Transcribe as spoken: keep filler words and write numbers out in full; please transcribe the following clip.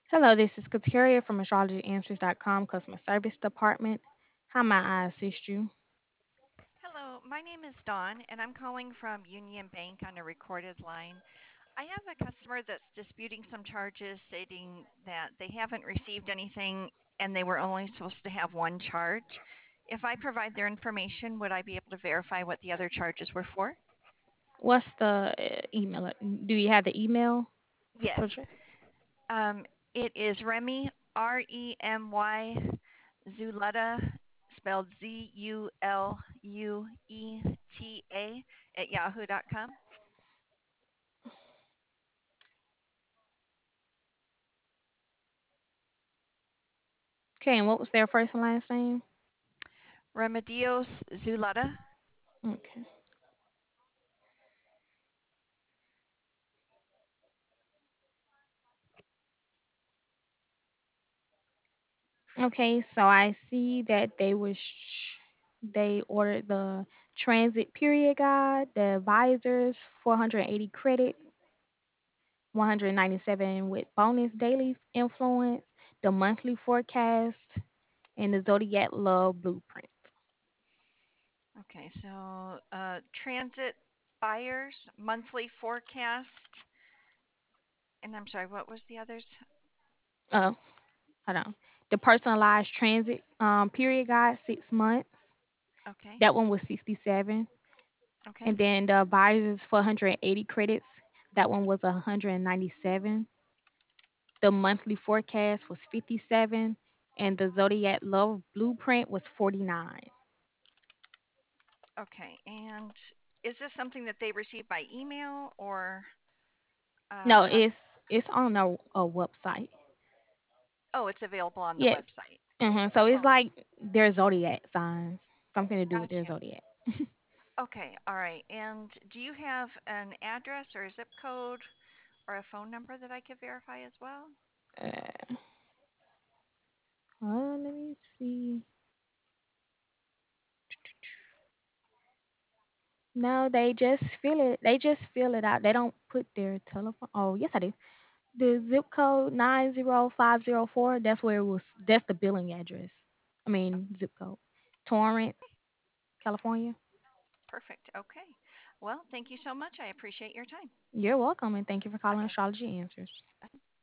Hello, this is Kateria from astrology answers dot com customer service department. How may I assist you? Hello, my name is Dawn, and I'm calling from Union Bank on a recorded line. I have a customer that's disputing some charges, stating that they haven't received anything and they were only supposed to have one charge. If I provide their information, would I be able to verify what the other charges were for? What's the uh, email? Do you have the email Yes. for sure? Um, it is Remy, R E M Y, Zuleta, spelled Z U L U E T A, at yahoo dot com. Okay, and what was their first and last name? Remedios Zuleta. Okay. Okay, so I see that they was they ordered the transit period guide, the advisors, four hundred eighty credit, one hundred ninety-seven with bonus daily influence, the monthly forecast, and the zodiac love blueprint. Okay, so uh, transit buyers, monthly forecast, and I'm sorry, what was the others? Uh, Hold on. The personalized transit um, period guide, six months. Okay, That one was sixty-seven. okay, And then the advisors four hundred eighty credits. That one was one hundred ninety-seven. The monthly forecast was fifty-seven. And the Zodiac Love Blueprint was forty-nine. okay. And is this something that they receive by email or uh, No, how? it's it's on a, a website. Oh, it's available on the Yes. website. hmm So it's Oh, like their zodiac signs, something to do with their gotcha. zodiac. Okay, all right. And do you have an address or a zip code or a phone number that I could verify as well? Uh, uh, Let me see. No, they just fill it. They just fill it out. They don't put their telephone. Oh, yes, I do. The zip code nine zero five zero four. That's where it was. That's the billing address. I mean zip code. Torrance, California. Perfect. Okay. Well, thank you so much. I appreciate your time. You're welcome, and thank you for calling Okay. Astrology Answers.